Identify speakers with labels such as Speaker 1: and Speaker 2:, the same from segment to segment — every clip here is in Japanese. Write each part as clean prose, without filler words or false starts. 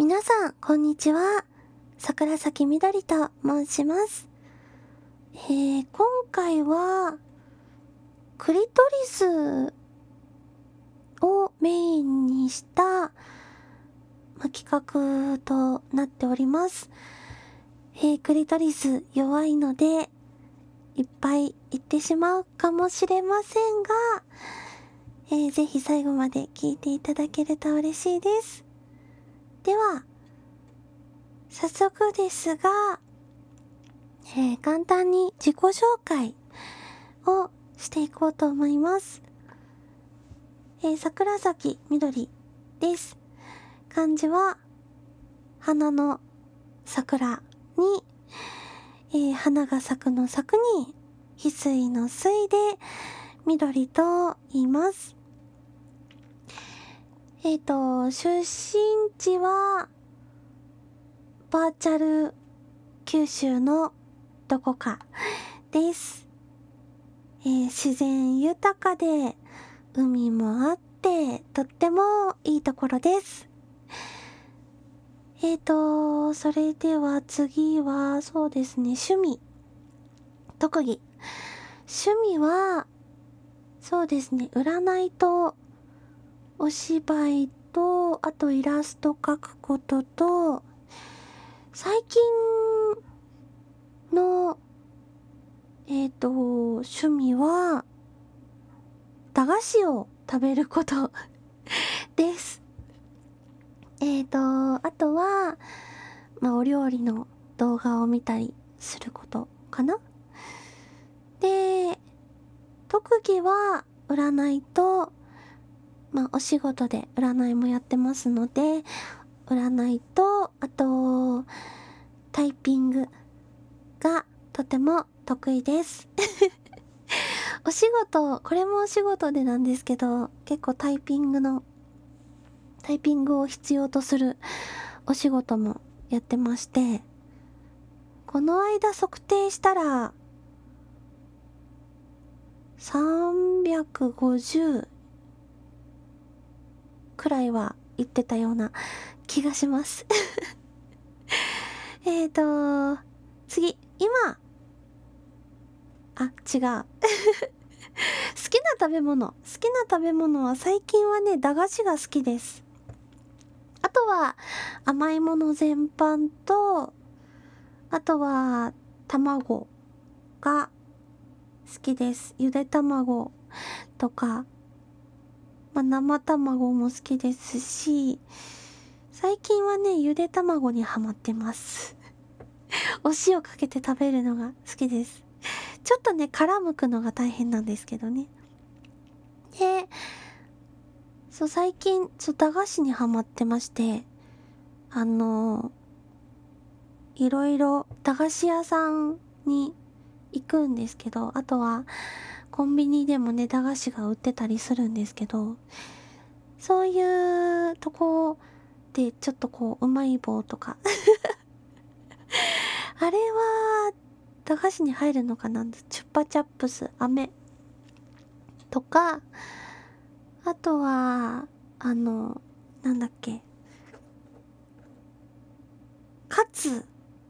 Speaker 1: 皆さん、こんにちは。桜咲みどりと申します。今回は、クリトリスをメインにした、企画となっております。クリトリス弱いので、いっぱい言ってしまうかもしれませんが、ぜひ最後まで聞いていただけると嬉しいです。では、早速ですが、簡単に自己紹介をしていこうと思います。桜咲みどりです。漢字は花の桜に、花が咲くの咲くに翡翠の翠で緑と言います。出身地はバーチャル九州のどこかです。自然豊かで海もあってとってもいいところです。それでは次はそうですね、趣味、特技。趣味はそうですね、占いとお芝居と、あとイラスト描くことと、最近の趣味は駄菓子を食べることです。あとは、お料理の動画を見たりすることかな。で、特技は占いと、お仕事で占いもやってますので、占いと、あと、タイピングがとても得意です。お仕事、これもお仕事でなんですけど、結構タイピングを必要とするお仕事もやってまして、この間測定したら、350くらいは言ってたような気がします。次、今、違う。好きな食べ物は最近はね、駄菓子が好きです。あとは甘いもの全般と、あとは卵が好きです。ゆで卵とか、生卵も好きですし、最近はね、ゆで卵にハマってます。お塩かけて食べるのが好きです。ちょっとね、殻むくのが大変なんですけどね。で、最近、駄菓子にハマってまして、いろいろ駄菓子屋さんに行くんですけど、あとはコンビニでもね、駄菓子が売ってたりするんですけど、そういうとこでちょっとうまい棒とかあれは駄菓子に入るのかな、チュッパチャップス、飴とか、あとはなんだっけ、カツ、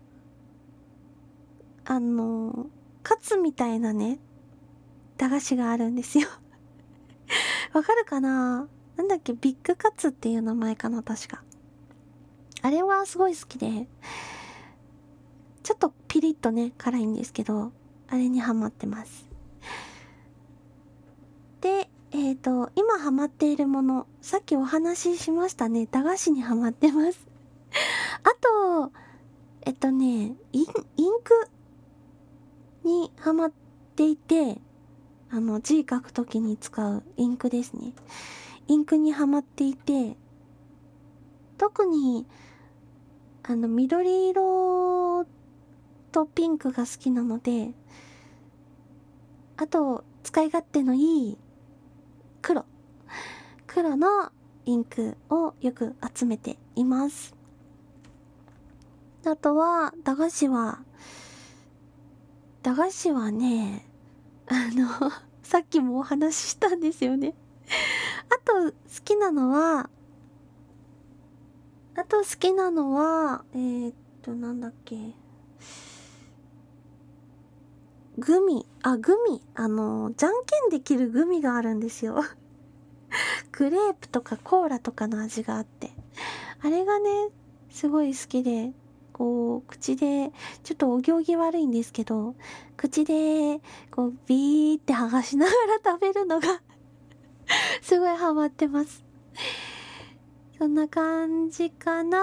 Speaker 1: カツみたいなね、駄菓子があるんですよ。わかるかな。なんだっけ、ビッグカツっていう名前かな、確か。あれはすごい好きで、ちょっとピリッとね、辛いんですけど、あれにハマってます。で、今ハマっているもの、さっきお話ししましたね、駄菓子にハマってます。あと、インクにハマっていて、字書くときに使うインクですね。インクにハマっていて、特に、緑色とピンクが好きなので、あと、使い勝手のいい黒のインクをよく集めています。あとは、駄菓子はね、さっきもお話ししたんですよね。あと、好きなのは、 あと好きなのはなんだっけ、グミ、じゃんけんできるグミがあるんですよ。グレープとかコーラとかの味があって、あれがねすごい好きで、こう口でちょっとお行儀悪いんですけど、口でこうビーって剥がしながら食べるのがすごいハマってます。そんな感じかな。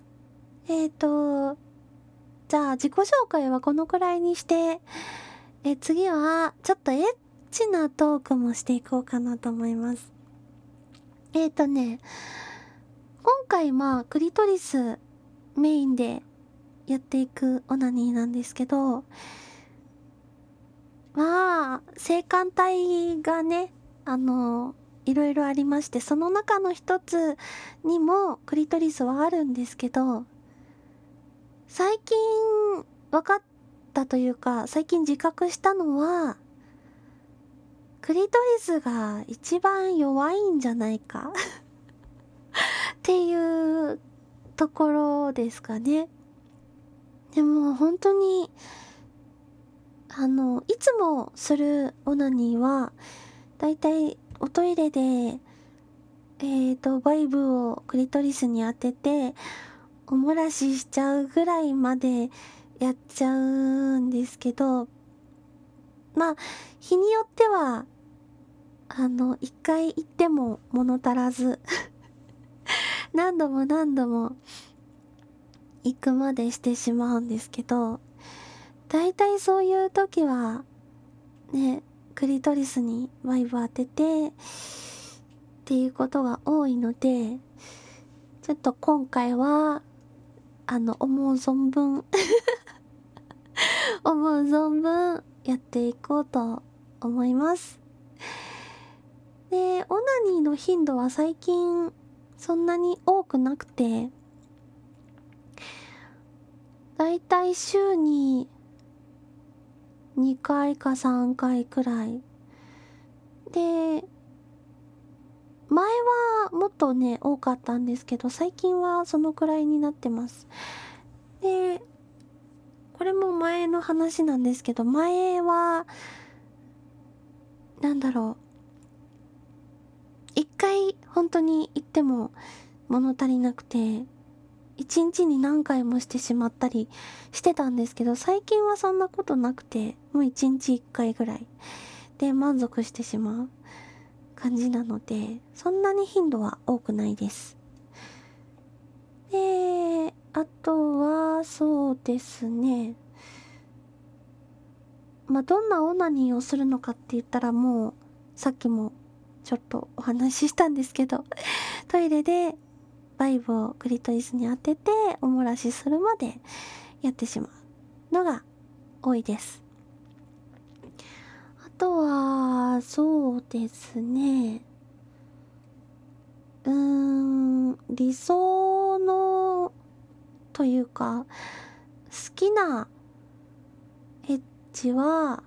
Speaker 1: じゃあ自己紹介はこのくらいにして、次はちょっとエッチなトークもしていこうかなと思います。今回クリトリスメインでやっていくオナニーなんですけど、性感帯がね、いろいろありまして、その中の一つにもクリトリスはあるんですけど、最近分かったというか、最近自覚したのは、クリトリスが一番弱いんじゃないかっていうところですかね。でも本当に、いつもするオナニーは、だいたいおトイレで、バイブをクリトリスに当てて、お漏らししちゃうぐらいまでやっちゃうんですけど、日によっては、一回行っても物足らず、何度も何度も行くまでしてしまうんですけど、だいたいそういう時は、ね、クリトリスにバイブ当てて、っていうことが多いので、ちょっと今回は、思う存分思う存分やっていこうと思います。で、オナニーの頻度は最近そんなに多くなくて、だいたい週に2回か3回くらい。で、前はもっとね、多かったんですけど、最近はそのくらいになってます。で、これも前の話なんですけど、前は、なんだろう。一回本当に行っても物足りなくて、一日に何回もしてしまったりしてたんですけど、最近はそんなことなくて、もう一日一回ぐらいで満足してしまう感じなので、そんなに頻度は多くないです。で、あとはそうですね、どんなオナニーをするのかって言ったら、もうさっきもちょっとお話ししたんですけど、トイレでバイブをクリトリスに当ててお漏らしするまでやってしまうのが多いです。あとはそうですね、理想のというか好きなエッチは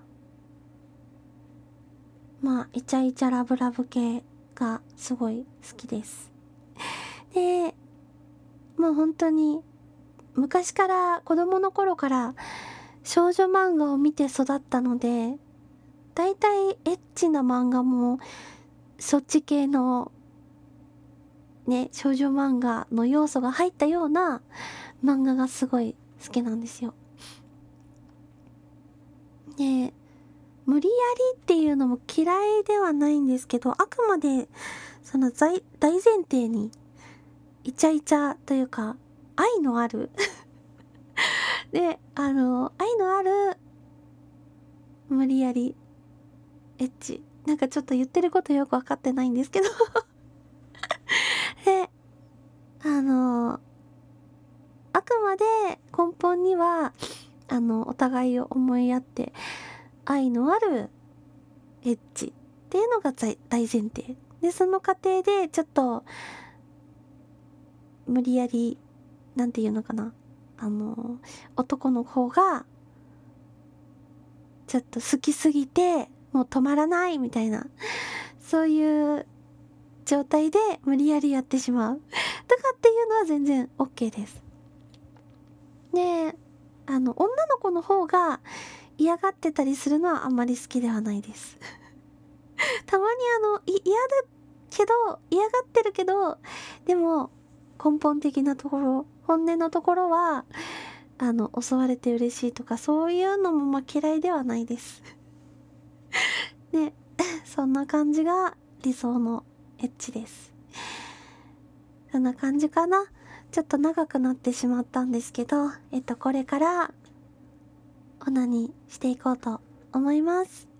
Speaker 1: イチャイチャラブラブ系がすごい好きです。で、もう本当に昔から子供の頃から少女漫画を見て育ったので、だいたいエッチな漫画もそっち系のね、少女漫画の要素が入ったような漫画がすごい好きなんですよ。で、無理やりっていうのも嫌いではないんですけど、あくまでその大前提にイチャイチャというか愛のあるで、愛のある無理やりエッチ、なんかちょっと言ってることよくわかってないんですけどで、あくまで根本にはお互いを思いやって愛のあるエッチっていうのが大前提で、その過程でちょっと無理やり、なんていうのかな、男の方がちょっと好きすぎてもう止まらないみたいな、そういう状態で無理やりやってしまうとかっていうのは全然 OK です。で、女の子の方が嫌がってたりするのはあんまり好きではないです。たまに嫌だけど、嫌がってるけど、でも根本的なところ、本音のところは、襲われて嬉しいとか、そういうのも嫌いではないです。ね、そんな感じが理想のエッチです。そんな感じかな。ちょっと長くなってしまったんですけど、これからオナニーしていこうと思います。